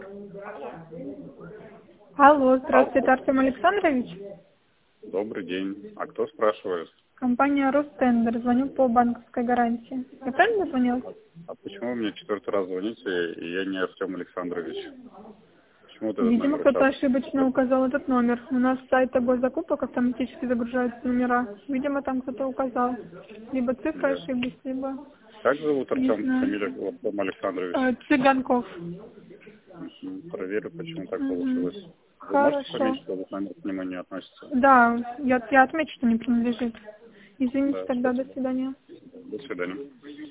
Алло, здравствуйте, это Артем Александрович. Добрый день. А кто спрашивает? Компания Ростендер. Звоню по банковской гарантии. Я правильно звонила? А почему вы мне 4-й раз звоните, и я не Артем Александрович? Почему вот этот Видимо, номер кто-то указан? ошибочно указал этот номер. У нас сайт тобой закупок автоматически загружаются номера. Видимо, там кто-то указал. Либо цифры Да. ошиблись, либо... Как зовут Не Артем? знаю. Фамилия Артем Александрович. Цыганков. Проверю, почему так Мгм. получилось. Вы можете Хорошо. пометить, что этот номер к нему не относится? Да, я отмечу, что не принадлежит. Извините Да, тогда, до спасибо. свидания. До свидания.